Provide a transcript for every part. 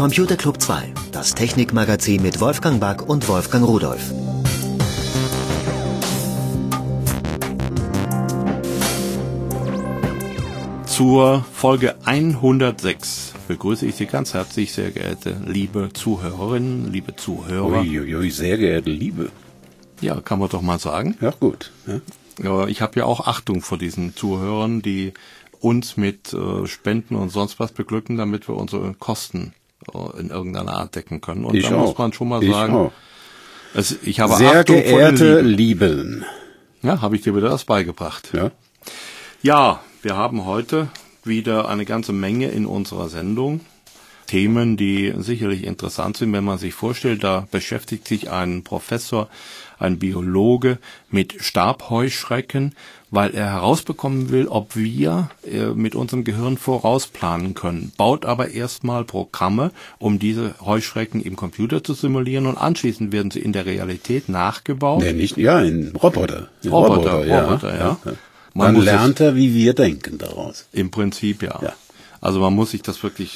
Computer Club 2, das Technikmagazin mit Wolfgang Back und Wolfgang Rudolph. Zur Folge 106 begrüße ich Sie ganz herzlich, sehr geehrte liebe Zuhörerinnen, liebe Zuhörer. Uiuiui, sehr geehrte Liebe. Ja, kann man doch mal sagen. Ja, gut. Ja, ich habe ja auch Achtung vor diesen Zuhörern, die uns mit Spenden und sonst was beglücken, damit wir unsere Kosten in irgendeiner Art decken können. Und ich da auch. muss man schon mal sagen, ich habe sehr Achtung geehrte vor den Lieben. Ja, habe ich dir wieder das beigebracht. Ja, wir haben heute wieder eine ganze Menge in unserer Sendung. Themen, die sicherlich interessant sind, wenn man sich vorstellt, da beschäftigt sich ein Professor, ein Biologe mit Stabheuschrecken, weil er herausbekommen will, ob wir mit unserem Gehirn vorausplanen können, baut aber erstmal Programme, um diese Heuschrecken im Computer zu simulieren und anschließend werden sie in der Realität nachgebaut. In Roboter. Roboter, ja. Dann lernt er, wie wir denken daraus. Im Prinzip, ja. Also man muss sich das wirklich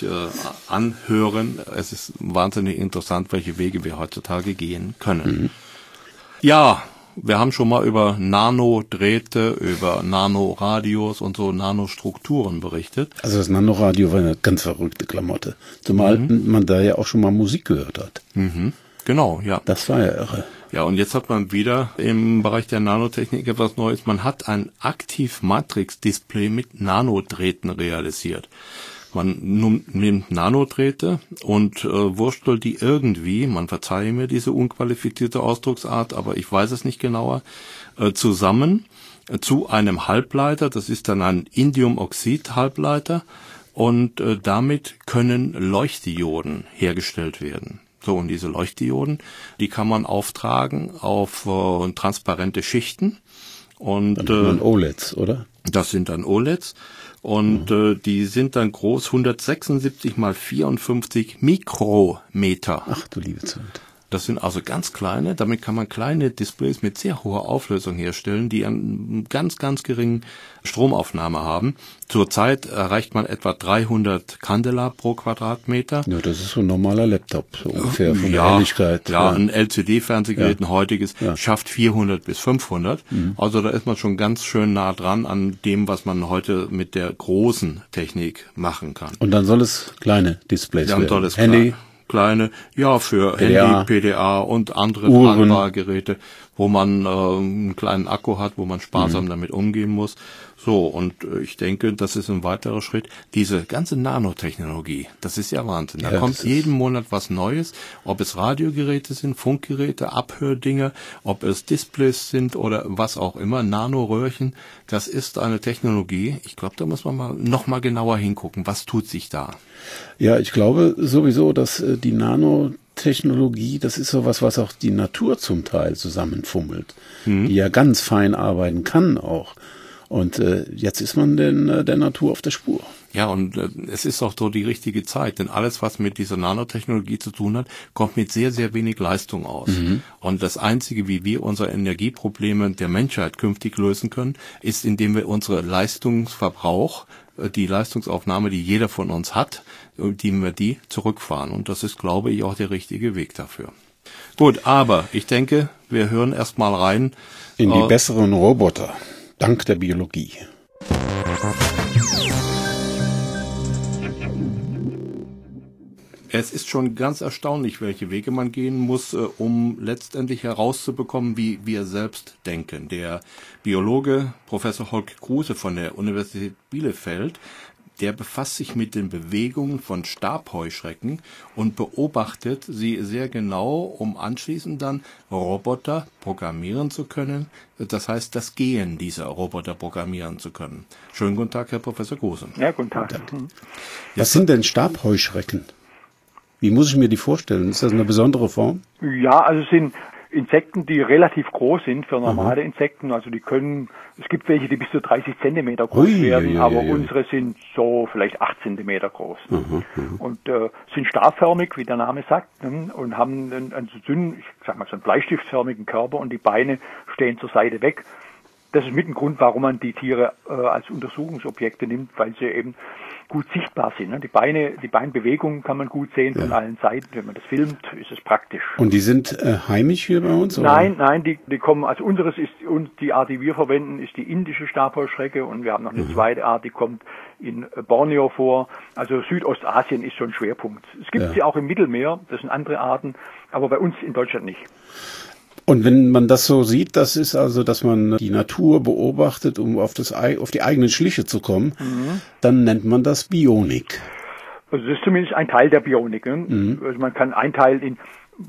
anhören. Es ist wahnsinnig interessant, welche Wege wir heutzutage gehen können. Mhm. Ja, wir haben schon mal über Nanodrähte, über Nanoradios und so Nanostrukturen berichtet. Also das Nanoradio war eine ganz verrückte Klamotte. Zumal man da ja auch schon mal Musik gehört hat. Mhm. Genau, ja. Das war ja irre. Ja, und jetzt hat man wieder im Bereich der Nanotechnik etwas Neues. Man hat ein Aktiv-Matrix-Display mit Nanodrähten realisiert. Man nimmt Nanodrähte und wurstelt die irgendwie, man verzeihe mir diese unqualifizierte Ausdrucksart, aber ich weiß es nicht genauer, zusammen zu einem Halbleiter. Das ist dann ein Indiumoxid-Halbleiter und damit können Leuchtdioden hergestellt werden. So, und diese Leuchtdioden, die kann man auftragen auf transparente Schichten. Und dann hat man OLEDs, oder? Das sind dann OLEDs. Und die sind dann groß, 176 mal 54 Mikrometer. Ach du liebe Zeit. Das sind also ganz kleine, damit kann man kleine Displays mit sehr hoher Auflösung herstellen, die einen ganz, ganz geringen Stromaufnahme haben. Zurzeit erreicht man etwa 300 Candela pro Quadratmeter. Ja, das ist so ein normaler Laptop, so ungefähr von der Helligkeit. Ja, ein LCD-Fernsehgerät, ein heutiges, schafft 400 bis 500. Also da ist man schon ganz schön nah dran an dem, was man heute mit der großen Technik machen kann. Und dann soll es kleine Displays werden. Soll es Handy. Kleine, für PDA, Handy, PDA und andere Uhren. tragbare Geräte, wo man einen kleinen Akku hat, wo man sparsam damit umgehen muss. So, und ich denke, das ist ein weiterer Schritt. Diese ganze Nanotechnologie, das ist ja Wahnsinn. Da kommt jeden Monat was Neues, ob es Radiogeräte sind, Funkgeräte, Abhördinger, ob es Displays sind oder was auch immer, Nanoröhrchen. Das ist eine Technologie. Ich glaube, da muss man noch mal genauer hingucken. Was tut sich da? Ja, ich glaube sowieso, dass die Nanotechnologie, das ist sowas, was auch die Natur zum Teil zusammenfummelt, die ja ganz fein arbeiten kann auch. Und jetzt ist man der Natur auf der Spur. Ja, und es ist auch so die richtige Zeit, denn alles, was mit dieser Nanotechnologie zu tun hat, kommt mit sehr, sehr wenig Leistung aus. Und das Einzige, wie wir unsere Energieprobleme der Menschheit künftig lösen können, ist, indem wir unsere Leistungsverbrauch, die Leistungsaufnahme, die jeder von uns hat, indem wir die zurückfahren. Und das ist, glaube ich, auch der richtige Weg dafür. Gut, aber ich denke, wir hören erst mal rein in die besseren Roboter. Dank der Biologie. Es ist schon ganz erstaunlich, welche Wege man gehen muss, um letztendlich herauszubekommen, wie wir selbst denken. Der Biologe Professor Holk Kruse von der Universität Bielefeld, der befasst sich mit den Bewegungen von Stabheuschrecken und beobachtet sie sehr genau, um anschließend dann Roboter programmieren zu können. Das heißt, das Gehen dieser Roboter programmieren zu können. Schönen guten Tag, Herr Professor Kruse. Ja, guten Tag. Was sind denn Stabheuschrecken? Wie muss ich mir die vorstellen? Ist das eine besondere Form? Ja, also es sind Insekten, die relativ groß sind für normale Insekten. Also es gibt welche, die bis zu 30 Zentimeter groß werden, aber unsere sind so vielleicht 8 Zentimeter groß. Und sind stabförmig, wie der Name sagt, und haben einen so dünnen, ich sag mal so einen bleistiftförmigen Körper und die Beine stehen zur Seite weg. das ist mit ein Grund, warum man die Tiere als Untersuchungsobjekte nimmt, weil sie eben gut sichtbar sind. Ne? Die Beinbewegungen kann man gut sehen von allen Seiten. Wenn man das filmt, ist es praktisch. Und die sind heimisch hier bei uns? Oder? Nein, die kommen, also unseres ist, und die Art, die wir verwenden, ist die indische Stabheuschrecke, und wir haben noch eine zweite Art, die kommt in Borneo vor. Also Südostasien ist so ein Schwerpunkt. Es gibt sie auch im Mittelmeer, das sind andere Arten, aber bei uns in Deutschland nicht. Und wenn man das so sieht, das ist also, dass man die Natur beobachtet, um auf die eigenen Schliche zu kommen, dann nennt man das Bionik. Also das ist zumindest ein Teil der Bionik. Ne? Also man kann einteilen in,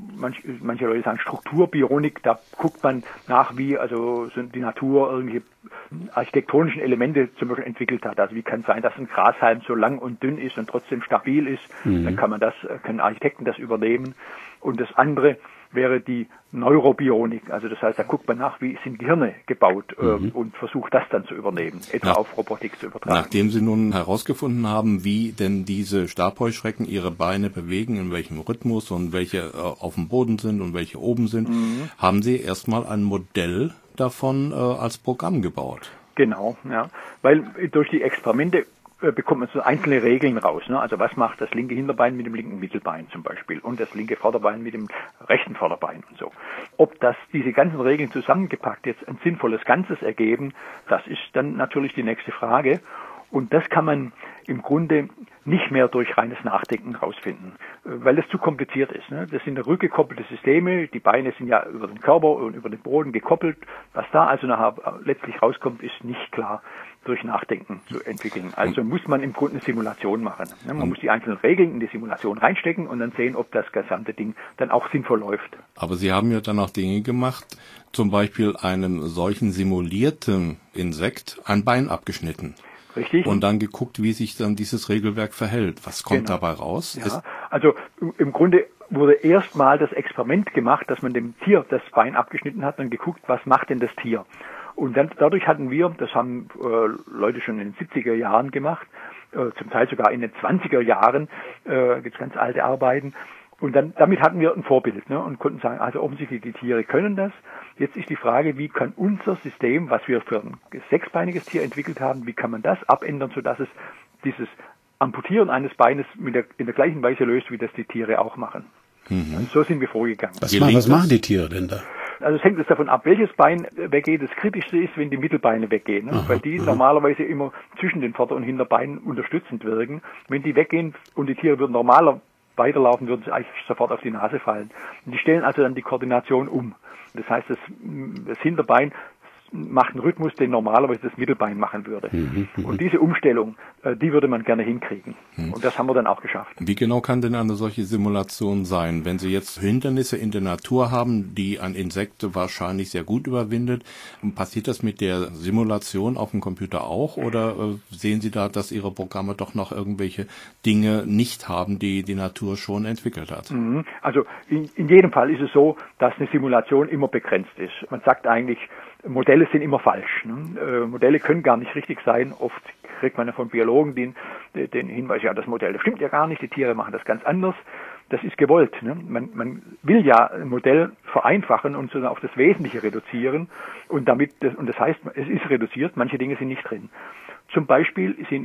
manche Leute sagen Strukturbionik, da guckt man nach, wie also die Natur irgendwelche architektonischen Elemente zum Beispiel entwickelt hat. Also wie kann es sein, dass ein Grashalm so lang und dünn ist und trotzdem stabil ist? Dann können Architekten das übernehmen. Und das andere wäre die Neurobionik. Also das heißt, da guckt man nach, wie sind Gehirne gebaut und versucht das dann zu übernehmen, etwa auf Robotik zu übertragen. Nachdem Sie nun herausgefunden haben, wie denn diese Stabheuschrecken ihre Beine bewegen, in welchem Rhythmus und welche auf dem Boden sind und welche oben sind, haben Sie erstmal ein Modell davon als Programm gebaut. Genau, ja, weil durch die Experimente bekommt man so einzelne Regeln raus. Ne? Also was macht das linke Hinterbein mit dem linken Mittelbein zum Beispiel und das linke Vorderbein mit dem rechten Vorderbein und so. Ob diese ganzen Regeln zusammengepackt jetzt ein sinnvolles Ganzes ergeben, das ist dann natürlich die nächste Frage. Und das kann man im Grunde nicht mehr durch reines Nachdenken rausfinden, weil das zu kompliziert ist. Ne? Das sind rückgekoppelte Systeme, die Beine sind ja über den Körper und über den Boden gekoppelt. Was da also nachher letztlich rauskommt, ist nicht klar durch Nachdenken zu entwickeln. Also muss man im Grunde eine Simulation machen. Ne? Man muss die einzelnen Regeln in die Simulation reinstecken und dann sehen, ob das gesamte Ding dann auch sinnvoll läuft. Aber Sie haben ja dann auch Dinge gemacht, zum Beispiel einem solchen simulierten Insekt ein Bein abgeschnitten. Richtig. Und dann geguckt, wie sich dann dieses Regelwerk verhält. Was kommt dabei raus? Ja, also im Grunde wurde erstmal das Experiment gemacht, dass man dem Tier das Bein abgeschnitten hat und geguckt, was macht denn das Tier. Und dann dadurch hatten wir, das haben Leute schon in den 70er Jahren gemacht, zum Teil sogar in den 20er Jahren, gibt es ganz alte Arbeiten. Und damit hatten wir ein Vorbild, ne, und konnten sagen, also offensichtlich die Tiere können das. Jetzt ist die Frage, wie kann unser System, was wir für ein sechsbeiniges Tier entwickelt haben, wie kann man das abändern, sodass es dieses Amputieren eines Beines in der gleichen Weise löst, wie das die Tiere auch machen. Also so sind wir vorgegangen. Was machen die Tiere denn da? Also es hängt jetzt davon ab, welches Bein weggeht. Das Kritischste ist, wenn die Mittelbeine weggehen, ne? Weil die normalerweise immer zwischen den Vorder- und Hinterbeinen unterstützend wirken. Wenn die weggehen und die Tiere würden normaler weiterlaufen, würden sie eigentlich sofort auf die Nase fallen. Und die stellen also dann die Koordination um. Das heißt, das Hinterbein macht einen Rhythmus, den normalerweise das Mittelbein machen würde. Und diese Umstellung, die würde man gerne hinkriegen. Und das haben wir dann auch geschafft. Wie genau kann denn eine solche Simulation sein? Wenn Sie jetzt Hindernisse in der Natur haben, die ein Insekt wahrscheinlich sehr gut überwindet, passiert das mit der Simulation auf dem Computer auch? Oder sehen Sie da, dass Ihre Programme doch noch irgendwelche Dinge nicht haben, die die Natur schon entwickelt hat? Also in jedem Fall ist es so, dass eine Simulation immer begrenzt ist. Man sagt eigentlich, Modelle sind immer falsch. Ne? Modelle können gar nicht richtig sein. Oft kriegt man ja von Biologen den Hinweis, ja, das Modell, das stimmt ja gar nicht, die Tiere machen das ganz anders. Das ist gewollt. Ne? Man will ja ein Modell vereinfachen und so auf das Wesentliche reduzieren. Und das heißt, es ist reduziert, manche Dinge sind nicht drin. Zum Beispiel sind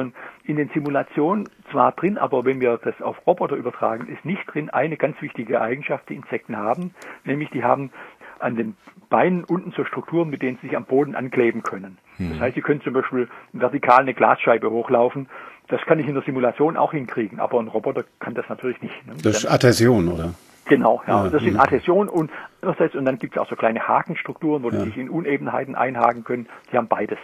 in den Simulationen zwar drin, aber wenn wir das auf Roboter übertragen, ist nicht drin eine ganz wichtige Eigenschaft, die Insekten haben, nämlich die haben an den Beinen unten so Strukturen, mit denen sie sich am Boden ankleben können. Das heißt, sie können zum Beispiel vertikal eine Glasscheibe hochlaufen. Das kann ich in der Simulation auch hinkriegen, aber ein Roboter kann das natürlich nicht. Ne? Das ist Adhäsion, oder? Genau, ja. Das sind Adhäsion und dann gibt es auch so kleine Hakenstrukturen, wo die sich in Unebenheiten einhaken können. Die haben beides.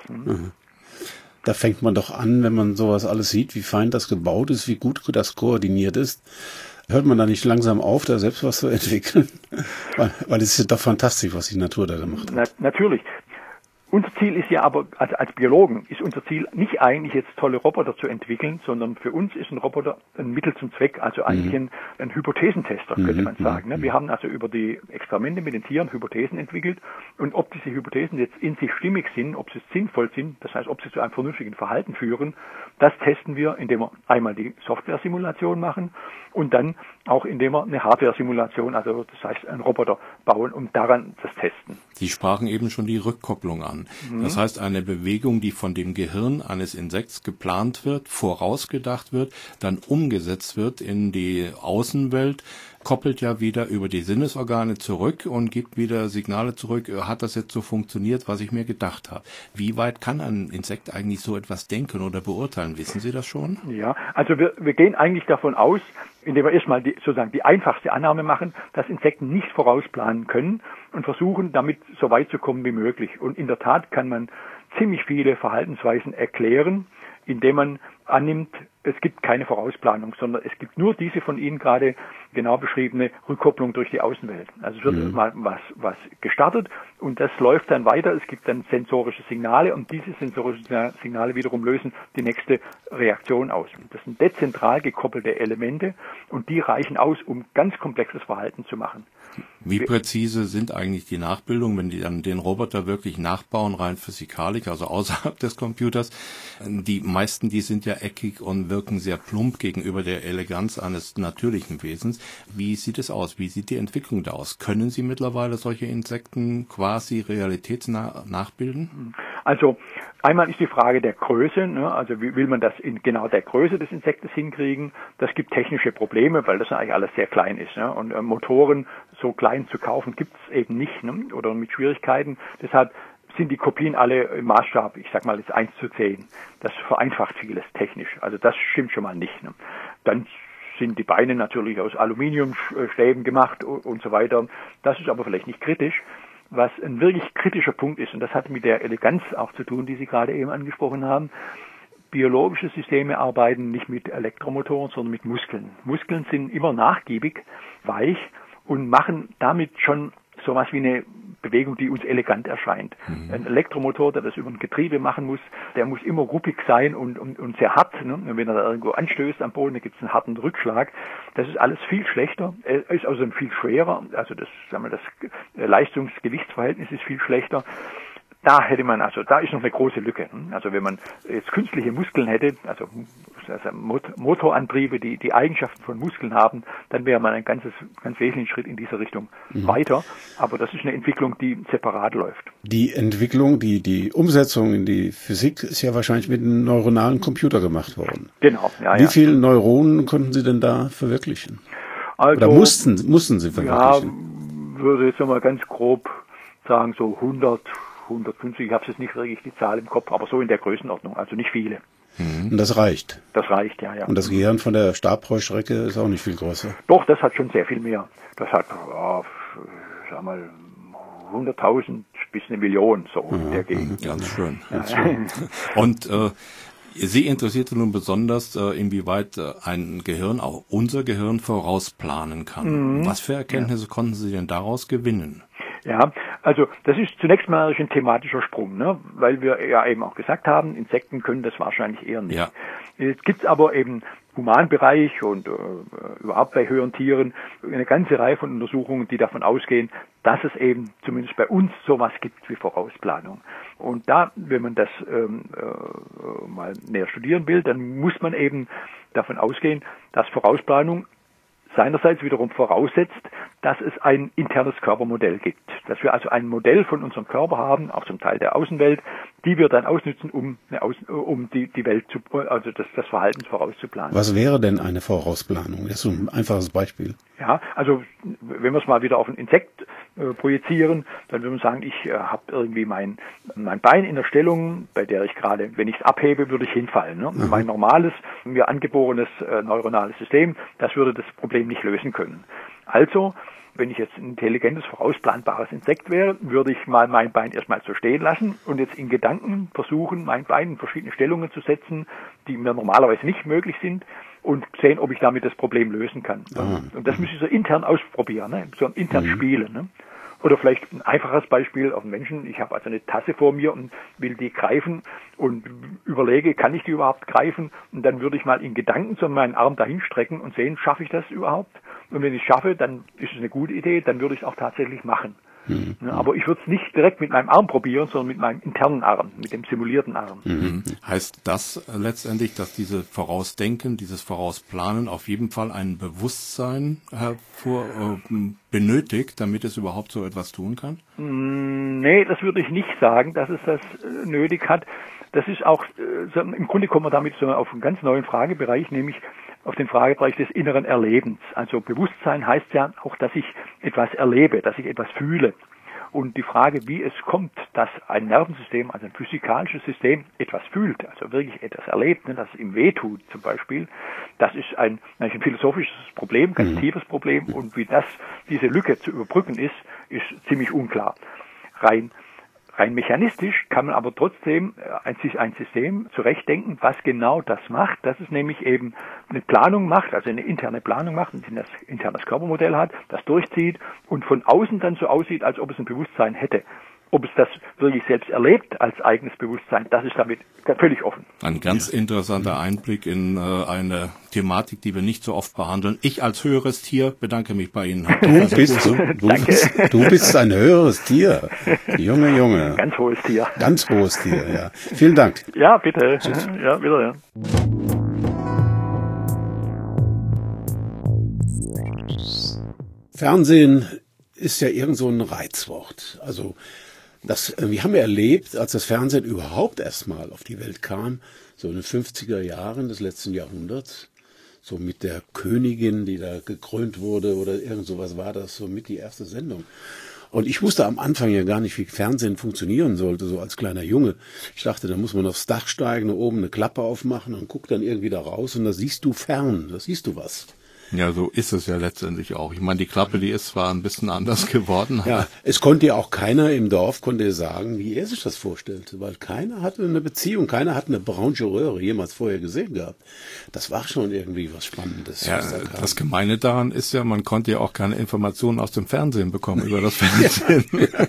Da fängt man doch an, wenn man sowas alles sieht, wie fein das gebaut ist, wie gut das koordiniert ist. Hört man da nicht langsam auf, da selbst was zu entwickeln? Weil es ist ja doch fantastisch, was die Natur da gemacht hat. Natürlich. Unser Ziel ist ja aber, also als Biologen, ist unser Ziel nicht eigentlich jetzt tolle Roboter zu entwickeln, sondern für uns ist ein Roboter ein Mittel zum Zweck, also eigentlich ein Hypothesentester, könnte man sagen. Wir haben also über die Experimente mit den Tieren Hypothesen entwickelt und ob diese Hypothesen jetzt in sich stimmig sind, ob sie sinnvoll sind, das heißt, ob sie zu einem vernünftigen Verhalten führen, das testen wir, indem wir einmal die Software-Simulation machen und dann auch indem wir eine Hardware-Simulation, also das heißt einen Roboter bauen, um daran das testen. Sie sprachen eben schon die Rückkopplung an. kann. Das heißt, eine Bewegung, die von dem Gehirn eines Insekts geplant wird, vorausgedacht wird, dann umgesetzt wird in die Außenwelt, koppelt ja wieder über die Sinnesorgane zurück und gibt wieder Signale zurück, hat das jetzt so funktioniert, was ich mir gedacht habe. Wie weit kann ein Insekt eigentlich so etwas denken oder beurteilen? Wissen Sie das schon? Ja, also wir gehen eigentlich davon aus, indem wir erstmal sozusagen die einfachste Annahme machen, dass Insekten nicht vorausplanen können und versuchen, damit so weit zu kommen wie möglich. Und in der Tat kann man ziemlich viele Verhaltensweisen erklären, indem man annimmt, es gibt keine Vorausplanung, sondern es gibt nur diese von Ihnen gerade genau beschriebene Rückkopplung durch die Außenwelt. Also es wird mal was gestartet und das läuft dann weiter. Es gibt dann sensorische Signale und diese sensorischen Signale wiederum lösen die nächste Reaktion aus. Das sind dezentral gekoppelte Elemente und die reichen aus, um ganz komplexes Verhalten zu machen. Wie präzise sind eigentlich die Nachbildungen, wenn die dann den Roboter wirklich nachbauen, rein physikalisch, also außerhalb des Computers? Die meisten, die sind ja eckig und wirken sehr plump gegenüber der Eleganz eines natürlichen Wesens. Wie sieht es aus? Wie sieht die Entwicklung da aus? Können Sie mittlerweile solche Insekten quasi realitätsnah nachbilden? Also einmal ist die Frage der Größe, ne? Also wie will man das in genau der Größe des Insektes hinkriegen? Das gibt technische Probleme, weil das eigentlich alles sehr klein ist. Ne? Und Motoren so klein zu kaufen gibt es eben nicht, ne? Oder mit Schwierigkeiten. Deshalb sind die Kopien alle im Maßstab, ich sag mal jetzt 1:10. Das vereinfacht vieles technisch. Also das stimmt schon mal nicht. Ne? Dann sind die Beine natürlich aus Aluminiumstäben gemacht und so weiter. Das ist aber vielleicht nicht kritisch. Was ein wirklich kritischer Punkt ist, und das hat mit der Eleganz auch zu tun, die Sie gerade eben angesprochen haben, biologische Systeme arbeiten nicht mit Elektromotoren, sondern mit Muskeln. Muskeln sind immer nachgiebig, weich und machen damit schon sowas wie eine Bewegung, die uns elegant erscheint. Ein Elektromotor, der das über ein Getriebe machen muss, der muss immer ruppig sein und sehr hart. Ne? Wenn er da irgendwo anstößt am Boden, da gibt es einen harten Rückschlag. Das ist alles viel schlechter. Er ist außerdem viel schwerer. Also das Leistungs-Gewichtsverhältnis ist viel schlechter. Da ist noch eine große Lücke. Also wenn man jetzt künstliche Muskeln hätte, also Motorantriebe, die Eigenschaften von Muskeln haben, dann wäre man ganz wesentlichen Schritt in dieser Richtung weiter. Aber das ist eine Entwicklung, die separat läuft. Die Entwicklung, die Umsetzung in die Physik ist ja wahrscheinlich mit einem neuronalen Computer gemacht worden. Genau. Ja, Wie viele Neuronen konnten Sie denn da verwirklichen? Also, oder mussten Sie verwirklichen? Ja, würde jetzt mal ganz grob sagen, so 150, ich habe jetzt nicht wirklich die Zahl im Kopf, aber so in der Größenordnung, also nicht viele. Und das reicht? Das reicht, ja. Und das Gehirn von der Stabheuschrecke ist auch nicht viel größer? Doch, das hat schon sehr viel mehr. Das hat, sag mal, 100.000 bis 1 Million, so in der Gegend. Ganz schön. Ganz schön. Und Sie interessierte nun besonders, inwieweit ein Gehirn, auch unser Gehirn, vorausplanen kann. Was für Erkenntnisse konnten Sie denn daraus gewinnen? Ja, also das ist zunächst mal ein thematischer Sprung, ne? Weil wir ja eben auch gesagt haben, Insekten können das wahrscheinlich eher nicht. Ja. Jetzt gibt's aber eben im Humanbereich und überhaupt bei höheren Tieren eine ganze Reihe von Untersuchungen, die davon ausgehen, dass es eben zumindest bei uns sowas gibt wie Vorausplanung. Und da, wenn man das mal näher studieren will, dann muss man eben davon ausgehen, dass Vorausplanung seinerseits wiederum voraussetzt, dass es ein internes Körpermodell gibt. Dass wir also ein Modell von unserem Körper haben, auch zum Teil der Außenwelt, die wir dann ausnutzen, um die Welt also das Verhalten vorauszuplanen. Was wäre denn eine Vorausplanung? Das ist so ein einfaches Beispiel. Ja, also wenn wir es mal wieder auf ein Insekt projizieren, dann würde man sagen, ich habe irgendwie mein Bein in der Stellung, bei der ich gerade, wenn ich es abhebe, würde ich hinfallen. Ne? Mein normales, mir angeborenes neuronales System, das würde das Problem nicht lösen können. Also, wenn ich jetzt ein intelligentes, vorausplanbares Insekt wäre, würde ich mal mein Bein erstmal so stehen lassen und jetzt in Gedanken versuchen, mein Bein in verschiedene Stellungen zu setzen, die mir normalerweise nicht möglich sind, und sehen, ob ich damit das Problem lösen kann. Und das müsste ich so intern ausprobieren, ne? So intern spielen. Ne? Oder vielleicht ein einfaches Beispiel auf den Menschen. Ich habe also eine Tasse vor mir und will die greifen und überlege, kann ich die überhaupt greifen? Und dann würde ich mal in Gedanken so meinen Arm dahin strecken und sehen, schaffe ich das überhaupt? Und wenn ich es schaffe, dann ist es eine gute Idee, dann würde ich es auch tatsächlich machen. Aber ich würde es nicht direkt mit meinem Arm probieren, sondern mit meinem internen Arm, mit dem simulierten Arm. Heißt das letztendlich, dass dieses Vorausdenken, dieses Vorausplanen auf jeden Fall ein Bewusstsein benötigt, damit es überhaupt so etwas tun kann? Nee, das würde ich nicht sagen, dass es das nötig hat. Das ist auch, im Grunde kommen wir damit so auf einen ganz neuen Fragebereich, nämlich auf den Fragebereich des inneren Erlebens. Also Bewusstsein heißt ja auch, dass ich etwas erlebe, dass ich etwas fühle. Und die Frage, wie es kommt, dass ein Nervensystem, also ein physikalisches System, etwas fühlt, also wirklich etwas erlebt, dass es ihm wehtut zum Beispiel, das ist ein philosophisches Problem, ganz tiefes Problem. Und wie diese Lücke zu überbrücken ist ziemlich unklar. Rein mechanistisch kann man aber trotzdem sich ein System zurechtdenken, was genau das macht, dass es nämlich eben eine Planung macht, also eine interne Planung macht, ein internes Körpermodell hat, das durchzieht und von außen dann so aussieht, als ob es ein Bewusstsein hätte. Ob es das wirklich selbst erlebt als eigenes Bewusstsein, das ist damit völlig offen. Ein ganz interessanter Einblick in eine Thematik, die wir nicht so oft behandeln. Ich als höheres Tier bedanke mich bei Ihnen. Du bist ein höheres Tier. Junge. Ganz hohes Tier. Ganz hohes Tier, ja. Vielen Dank. Ja, bitte. Tschüss. Ja, wieder, ja. Fernsehen ist ja irgend so ein Reizwort. Also wir haben ja erlebt, als das Fernsehen überhaupt erstmal auf die Welt kam, so in den 50er Jahren des letzten Jahrhunderts, so mit der Königin, die da gekrönt wurde oder irgend sowas war das, so mit die erste Sendung. Und ich wusste am Anfang ja gar nicht, wie Fernsehen funktionieren sollte, so als kleiner Junge. Ich dachte, da muss man aufs Dach steigen, da oben eine Klappe aufmachen und guckt dann irgendwie da raus und da siehst du fern, da siehst du was. Ja, so ist es ja letztendlich auch. Ich meine, die Klappe, die ist zwar ein bisschen anders geworden. Ja, es konnte ja auch keiner im Dorf sagen, wie er sich das vorstellte, weil keiner hatte eine Beziehung, keiner hat eine braunche Röhre jemals vorher gesehen gehabt. Das war schon irgendwie was Spannendes. Ja, das Gemeine daran ist ja, man konnte ja auch keine Informationen aus dem Fernsehen bekommen über das Fernsehen.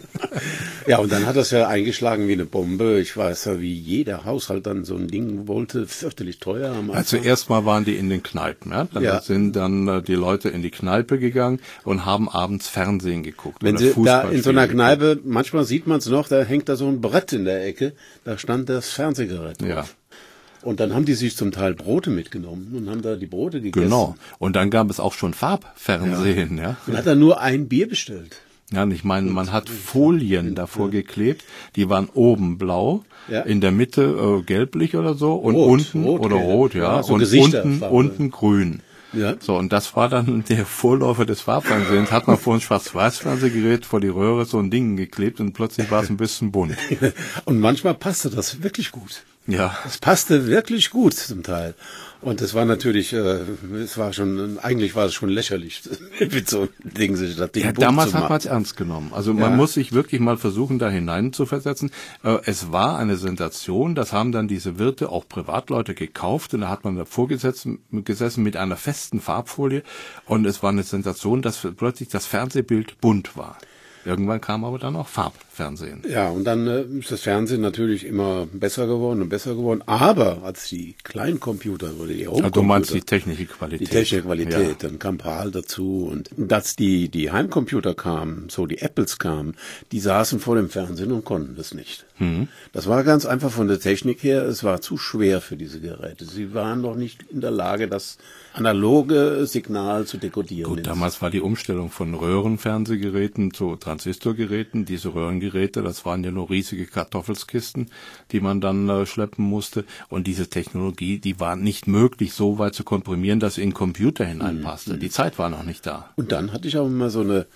Ja, und dann hat das ja eingeschlagen wie eine Bombe. Ich weiß ja, wie jeder Haushalt dann so ein Ding wollte, fürchterlich teuer. Also erstmal waren die in den Kneipen, ja? Dann sind dann die Leute in die Kneipe gegangen und haben abends Fernsehen geguckt. Wenn sie da in so einer Kneipe, manchmal sieht man es noch, da hängt da so ein Brett in der Ecke, da stand das Fernsehgerät drauf. Ja. Und dann haben die sich zum Teil Brote mitgenommen und haben da die Brote gegessen. Genau. Und dann gab es auch schon Farbfernsehen, ja. Und hat dann nur ein Bier bestellt. Ja, und ich meine, man hat Folien davor geklebt, die waren oben blau, in der Mitte gelblich oder so und unten rot, ja, so und unten grün. Ja. So, und das war dann der Vorläufer des Farbfernsehens. Hat man vor ein Schwarz-Weiß-Fernsehgerät vor die Röhre so ein Ding geklebt und plötzlich war es ein bisschen bunt. Und manchmal passte das wirklich gut. Ja. Es passte wirklich gut zum Teil. Und es war natürlich, eigentlich war es schon lächerlich, mit so einem Ding sich das Ding bunt damals zu machen. Hat man es ernst genommen. Also man muss sich wirklich mal versuchen, da hinein zu versetzen. Es war eine Sensation, das haben dann diese Wirte, auch Privatleute, gekauft und da hat man davor gesessen mit einer festen Farbfolie und es war eine Sensation, dass plötzlich das Fernsehbild bunt war. Irgendwann kam aber dann auch Farbfernsehen. Ja, und dann ist das Fernsehen natürlich immer besser geworden. Aber als die Kleincomputer oder die Homecomputer... Du meinst die technische Qualität. Die technische Qualität, dann kam PAL dazu. Und dass die Heimcomputer kamen, so die Apples kamen, die saßen vor dem Fernsehen und konnten das nicht. Das war ganz einfach von der Technik her, es war zu schwer für diese Geräte. Sie waren noch nicht in der Lage, das analoge Signal zu dekodieren. Gut, damals war die Umstellung von Röhrenfernsehgeräten zu Transistorgeräten. Diese Röhrengeräte, das waren ja nur riesige Kartoffelskisten, die man dann schleppen musste. Und diese Technologie, die war nicht möglich, so weit zu komprimieren, dass sie in den Computer hineinpasste. Die Zeit war noch nicht da. Und dann hatte ich auch immer so eine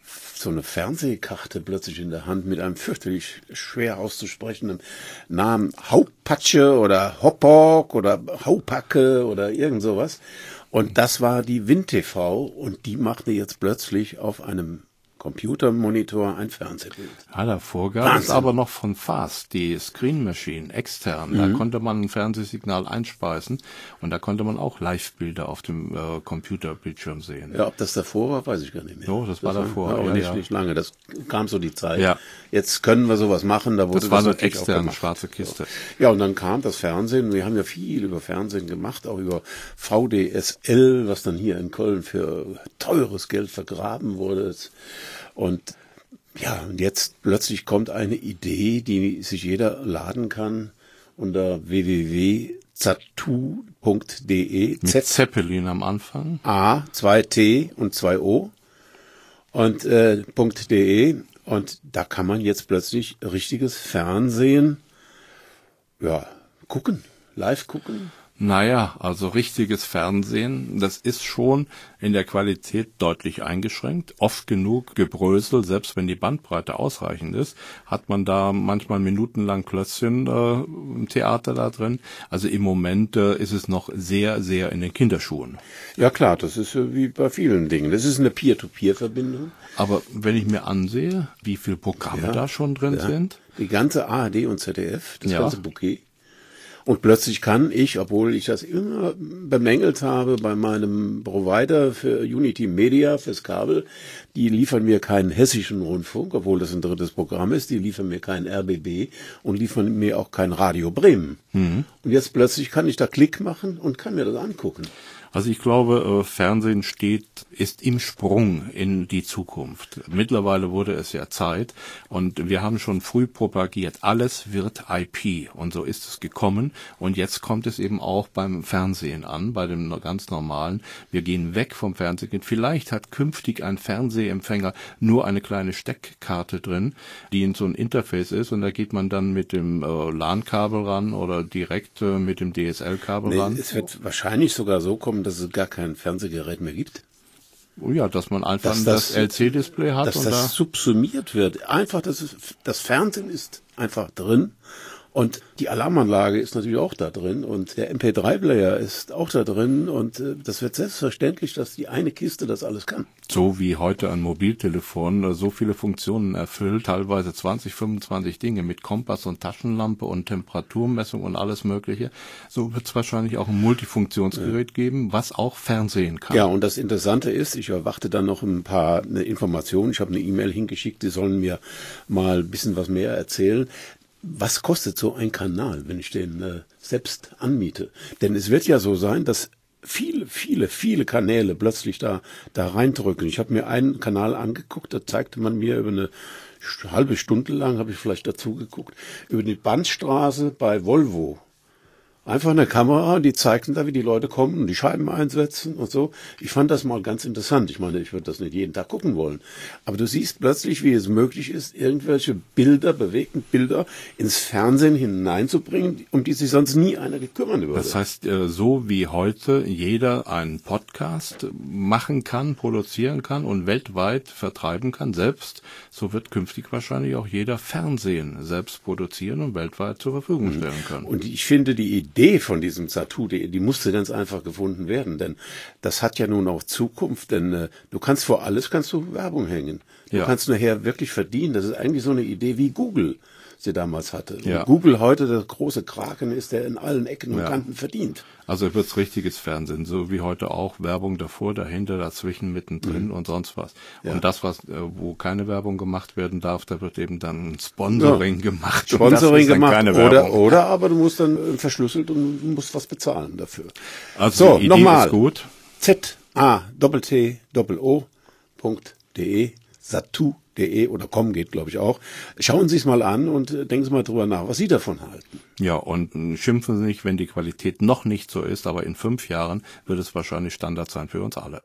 Fernsehkarte plötzlich in der Hand mit einem fürchterlich schwer auszusprechenden Namen. Haupatsche oder Hoppock oder Haupacke oder irgend sowas. Und das war die WinTV und die machte jetzt plötzlich auf einem Computermonitor ein Fernsehbild. Ja, davor gab es aber noch von FAST, die Screen Machine, extern. Da konnte man ein Fernsehsignal einspeisen und da konnte man auch Live-Bilder auf dem Computerbildschirm sehen. Ja, ob das davor war, weiß ich gar nicht mehr. Oh, das war davor. Aber nicht lange, das kam so die Zeit. Ja. Jetzt können wir sowas machen. Das war eine externe schwarze Kiste. Ja, und dann kam das Fernsehen. Wir haben ja viel über Fernsehen gemacht, auch über VDSL, was dann hier in Köln für teures Geld vergraben wurde. Und Ja, und jetzt plötzlich kommt eine Idee, die sich jeder laden kann unter www.zattoo.de. Mit Zeppelin am Anfang. A, 2 T und 2 O und .de. Und da kann man jetzt plötzlich richtiges Fernsehen, ja, gucken, live gucken. Naja, also richtiges Fernsehen, das ist schon in der Qualität deutlich eingeschränkt. Oft genug Gebrösel, selbst wenn die Bandbreite ausreichend ist, hat man da manchmal minutenlang Klötzchen im Theater da drin. Also im Moment ist es noch sehr, sehr in den Kinderschuhen. Ja klar, das ist wie bei vielen Dingen. Das ist eine Peer-to-Peer-Verbindung. Aber wenn ich mir ansehe, wie viele Programme da schon drin sind. Die ganze ARD und ZDF, das ganze Bouquet. Und plötzlich kann ich, obwohl ich das immer bemängelt habe bei meinem Provider für Unity Media, fürs Kabel, die liefern mir keinen hessischen Rundfunk, obwohl das ein drittes Programm ist, die liefern mir keinen RBB und liefern mir auch kein Radio Bremen. Und jetzt plötzlich kann ich da Klick machen und kann mir das angucken. Also ich glaube, Fernsehen ist im Sprung in die Zukunft. Mittlerweile wurde es ja Zeit und wir haben schon früh propagiert, alles wird IP und so ist es gekommen und jetzt kommt es eben auch beim Fernsehen an, bei dem ganz normalen. Wir gehen weg vom Fernsehen. Vielleicht hat künftig ein Fernsehempfänger nur eine kleine Steckkarte drin, die in so ein Interface ist und da geht man dann mit dem LAN-Kabel ran oder direkt mit dem DSL-Kabel ran. Es wird wahrscheinlich sogar so kommen, dass es gar kein Fernsehgerät mehr gibt. Oh ja, dass man einfach das LC-Display hat. Dass das subsumiert wird. Einfach, das Fernsehen ist einfach drin. Und die Alarmanlage ist natürlich auch da drin und der MP3-Player ist auch da drin und das wird selbstverständlich, dass die eine Kiste das alles kann. So wie heute ein Mobiltelefon so viele Funktionen erfüllt, teilweise 20, 25 Dinge mit Kompass und Taschenlampe und Temperaturmessung und alles Mögliche, so wird es wahrscheinlich auch ein Multifunktionsgerät geben, was auch Fernsehen kann. Ja, und das Interessante ist, ich erwarte dann noch eine Information, ich habe eine E-Mail hingeschickt, die sollen mir mal ein bisschen was mehr erzählen. Was kostet so ein Kanal, wenn ich den selbst anmiete? Denn es wird ja so sein, dass viele Kanäle plötzlich da reindrücken. Ich habe mir einen Kanal angeguckt, da zeigte man mir über eine halbe Stunde lang, habe ich vielleicht dazu geguckt, über die Bandstraße bei Volvo. Einfach eine Kamera, die zeigten da, wie die Leute kommen und die Scheiben einsetzen und so. Ich fand das mal ganz interessant. Ich meine, ich würde das nicht jeden Tag gucken wollen. Aber du siehst plötzlich, wie es möglich ist, irgendwelche bewegten Bilder ins Fernsehen hineinzubringen, um die sich sonst nie einer gekümmert würde. Das heißt, so wie heute jeder einen Podcast machen kann, produzieren kann und weltweit vertreiben kann, selbst, so wird künftig wahrscheinlich auch jeder Fernsehen selbst produzieren und weltweit zur Verfügung stellen können. Und ich finde, die Idee von diesem Zattoo, die musste ganz einfach gefunden werden, denn das hat ja nun auch Zukunft, denn du kannst vor alles Werbung hängen. Du kannst nachher wirklich verdienen. Das ist eigentlich so eine Idee, wie Google sie damals hatte. Ja. Google heute der große Kraken ist, der in allen Ecken und Kanten verdient. Also wird's richtiges Fernsehen, so wie heute auch Werbung davor, dahinter, dazwischen, mittendrin und sonst was. Ja. Und das, wo keine Werbung gemacht werden darf, da wird eben dann Sponsoring gemacht. Sponsoring gemacht oder aber du musst dann verschlüsselt und musst was bezahlen dafür. Also die Idee ist gut. ZATTO.de Zattoo.de oder com geht, glaube ich, auch. Schauen Sie es mal an und denken Sie mal drüber nach, was Sie davon halten. Ja, und schimpfen Sie nicht, wenn die Qualität noch nicht so ist, aber in 5 Jahren wird es wahrscheinlich Standard sein für uns alle.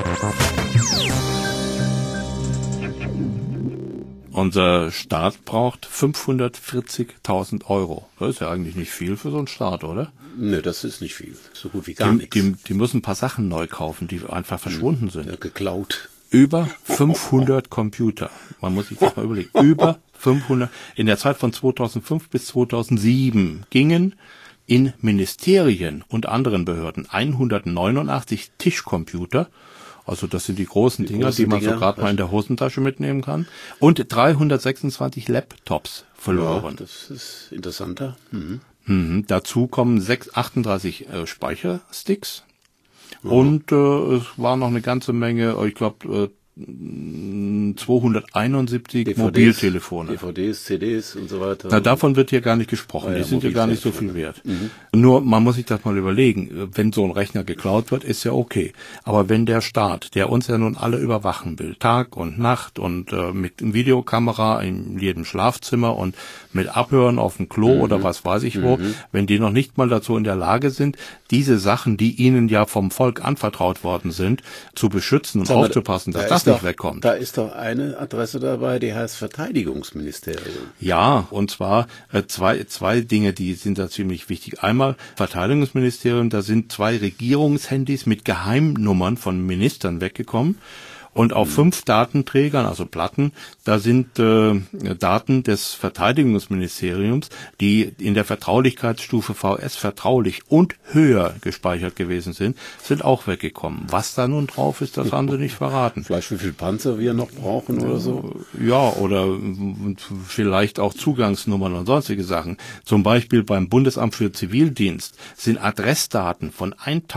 Unser Staat braucht 540.000 €. Das ist ja eigentlich nicht viel für so einen Staat, oder? Nö, das ist nicht viel. So gut wie gar nichts. Die müssen ein paar Sachen neu kaufen, die einfach verschwunden sind. Ja, geklaut. Über 500 Computer. Man muss sich das mal überlegen. Über 500. In der Zeit von 2005 bis 2007 gingen in Ministerien und anderen Behörden 189 Tischcomputer, also das sind die großen Dinger, die man so gerade mal in der Hosentasche mitnehmen kann, und 326 Laptops verloren. Ja, das ist interessanter. Dazu kommen 38 Speichersticks. Und es war noch eine ganze Menge, ich glaube 271 DVDs, Mobiltelefone. DVDs, CDs und so weiter. Na, davon wird hier gar nicht gesprochen. Die sind ja gar nicht so viel wert. Nur, man muss sich das mal überlegen. Wenn so ein Rechner geklaut wird, ist ja okay. Aber wenn der Staat, der uns ja nun alle überwachen will, Tag und Nacht und mit Videokamera in jedem Schlafzimmer und mit Abhören auf dem Klo oder was weiß ich wo, wenn die noch nicht mal dazu in der Lage sind, diese Sachen, die ihnen ja vom Volk anvertraut worden sind, zu beschützen und aufzupassen, dass das nicht wegkommt. Da ist doch eine Adresse dabei, die heißt Verteidigungsministerium. Ja, und zwar zwei Dinge, die sind da ziemlich wichtig. Einmal Verteidigungsministerium, da sind 2 Regierungshandys mit Geheimnummern von Ministern weggekommen. Und auf 5 Datenträgern, also Platten, da sind Daten des Verteidigungsministeriums, die in der Vertraulichkeitsstufe VS vertraulich und höher gespeichert gewesen sind auch weggekommen. Was da nun drauf ist, das haben sie nicht verraten. Vielleicht wie viel Panzer wir noch brauchen oder so? Ja, oder vielleicht auch Zugangsnummern und sonstige Sachen. Zum Beispiel beim Bundesamt für Zivildienst sind Adressdaten von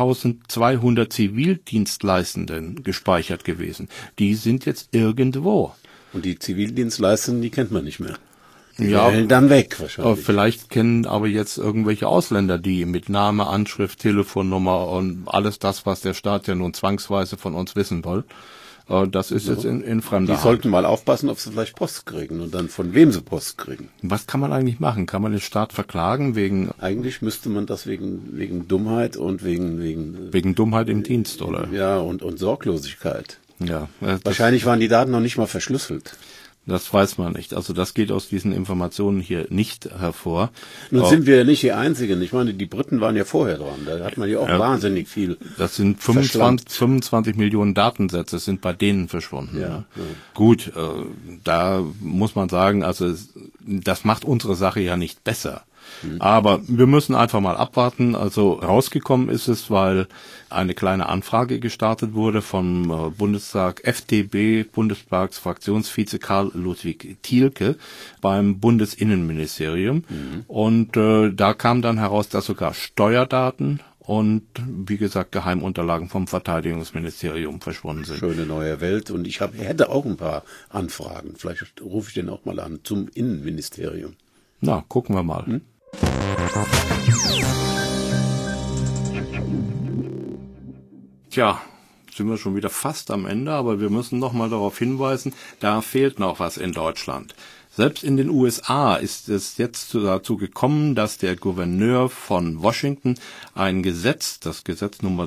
1200 Zivildienstleistenden gespeichert gewesen. Die sind jetzt irgendwo. Und die Zivildienstleistenden, die kennt man nicht mehr. Die ja, dann weg wahrscheinlich. Vielleicht kennen aber jetzt irgendwelche Ausländer die mit Name, Anschrift, Telefonnummer und alles das, was der Staat ja nun zwangsweise von uns wissen will. Das ist jetzt in fremder Hand. Die sollten mal aufpassen, ob sie vielleicht Post kriegen und dann von wem sie Post kriegen. Was kann man eigentlich machen? Kann man den Staat verklagen wegen... Eigentlich müsste man das wegen Dummheit und wegen Dummheit im Dienst, oder? Ja, und Sorglosigkeit. Ja. Wahrscheinlich waren die Daten noch nicht mal verschlüsselt. Das weiß man nicht. Also das geht aus diesen Informationen hier nicht hervor. Nun sind wir ja nicht die Einzigen. Ich meine, die Briten waren ja vorher dran. Da hat man ja auch wahnsinnig viel. Das sind 25 Millionen Datensätze sind bei denen verschwunden. Ja. Gut, da muss man sagen, also das macht unsere Sache ja nicht besser. Aber wir müssen einfach mal abwarten. Also rausgekommen ist es, weil eine kleine Anfrage gestartet wurde vom Bundestag FDP, Bundestagsfraktionsvize Karl Ludwig Thielke beim Bundesinnenministerium. Und da kam dann heraus, dass sogar Steuerdaten und, wie gesagt, Geheimunterlagen vom Verteidigungsministerium verschwunden sind. Schöne neue Welt. Und ich hätte auch ein paar Anfragen. Vielleicht rufe ich den auch mal an zum Innenministerium. Na, gucken wir mal. Tja, sind wir schon wieder fast am Ende, aber wir müssen noch mal darauf hinweisen, da fehlt noch was in Deutschland. Selbst in den USA ist es jetzt dazu gekommen, dass der Gouverneur von Washington ein Gesetz, das Gesetz Nummer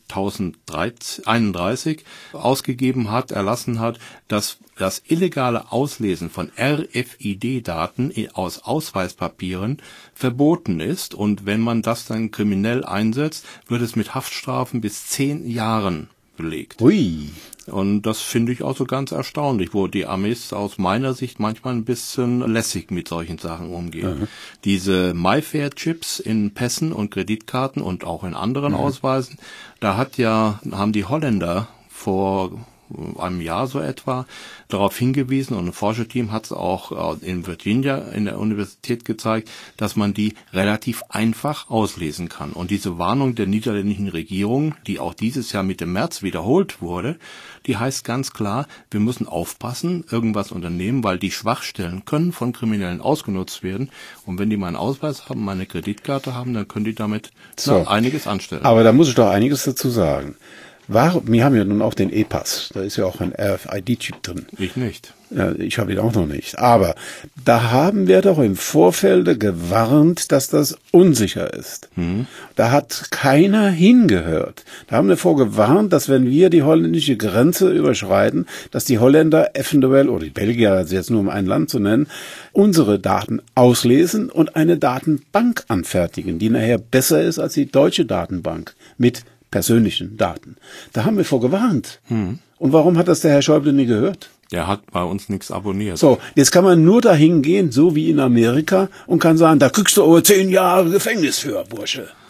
1031, erlassen hat, dass das illegale Auslesen von RFID-Daten aus Ausweispapieren verboten ist. Und wenn man das dann kriminell einsetzt, wird es mit Haftstrafen bis 10 Jahren belegt. Ui. Und das finde ich auch so ganz erstaunlich, wo die Amis aus meiner Sicht manchmal ein bisschen lässig mit solchen Sachen umgehen. Diese MyFair-Chips in Pässen und Kreditkarten und auch in anderen Ausweisen, haben die Holländer vor einem Jahr so etwa darauf hingewiesen und ein Forscherteam hat es auch in Virginia in der Universität gezeigt, dass man die relativ einfach auslesen kann. Und diese Warnung der niederländischen Regierung, die auch dieses Jahr Mitte März wiederholt wurde, die heißt ganz klar, wir müssen aufpassen, irgendwas unternehmen, weil die Schwachstellen können von Kriminellen ausgenutzt werden. Und wenn die meinen Ausweis haben, meine Kreditkarte haben, dann können die damit einiges anstellen. Aber da muss ich doch einiges dazu sagen. Wir haben ja nun auch den E-Pass, da ist ja auch ein RFID-Chip drin. Ich nicht. Ja, ich habe ihn auch noch nicht. Aber da haben wir doch im Vorfeld gewarnt, dass das unsicher ist. Da hat keiner hingehört. Da haben wir vorgewarnt, dass wenn wir die holländische Grenze überschreiten, dass die Holländer eventuell, oder die Belgier, also jetzt nur um ein Land zu nennen, unsere Daten auslesen und eine Datenbank anfertigen, die nachher besser ist als die deutsche Datenbank mit persönlichen Daten. Da haben wir vorgewarnt. Und warum hat das der Herr Schäuble nie gehört? Der hat bei uns nichts abonniert. So, jetzt kann man nur dahin gehen, so wie in Amerika, und kann sagen, da kriegst du aber 10 Jahre Gefängnis für, Bursche.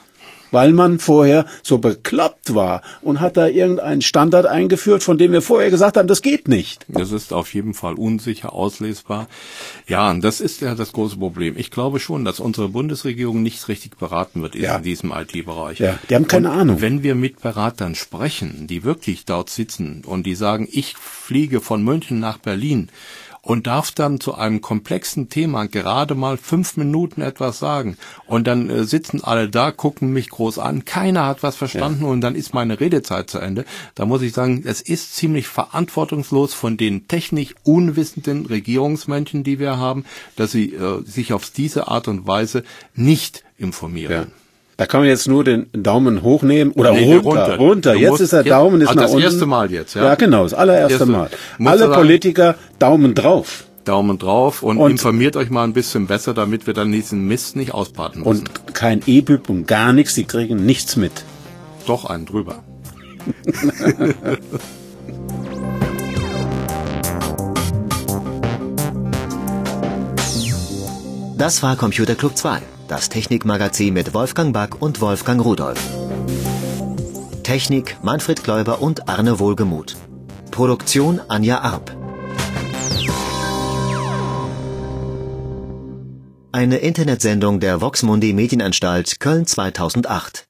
weil man vorher so bekloppt war und hat da irgendeinen Standard eingeführt, von dem wir vorher gesagt haben, das geht nicht. Das ist auf jeden Fall unsicher auslesbar. Ja, und das ist ja das große Problem. Ich glaube schon, dass unsere Bundesregierung nicht richtig beraten wird in diesem IT-Bereich. Ja, die haben keine Ahnung. Wenn wir mit Beratern sprechen, die wirklich dort sitzen und die sagen, ich fliege von München nach Berlin und darf dann zu einem komplexen Thema gerade mal 5 Minuten etwas sagen. Und dann sitzen alle da, gucken mich groß an, keiner hat was verstanden und dann ist meine Redezeit zu Ende. Da muss ich sagen, es ist ziemlich verantwortungslos von den technisch unwissenden Regierungsmenschen, die wir haben, dass sie sich auf diese Art und Weise nicht informieren. Ja. Da kann man jetzt nur den Daumen hochnehmen oder runter. Jetzt ist der Daumen nach das unten. Das erste Mal jetzt, ja? Ja, genau, das allererste Mal. Alle Politiker Daumen drauf. Daumen drauf und informiert euch mal ein bisschen besser, damit wir dann diesen Mist nicht ausbaden müssen. Und kein E-Bib und gar nichts, die kriegen nichts mit. Doch einen drüber. Das war Computer Club 2, das Technikmagazin mit Wolfgang Back und Wolfgang Rudolph. Technik Manfred Kläuber und Arne Wohlgemuth. Produktion Anja Arp. Eine Internetsendung der Vox Mundi Medienanstalt Köln 2008.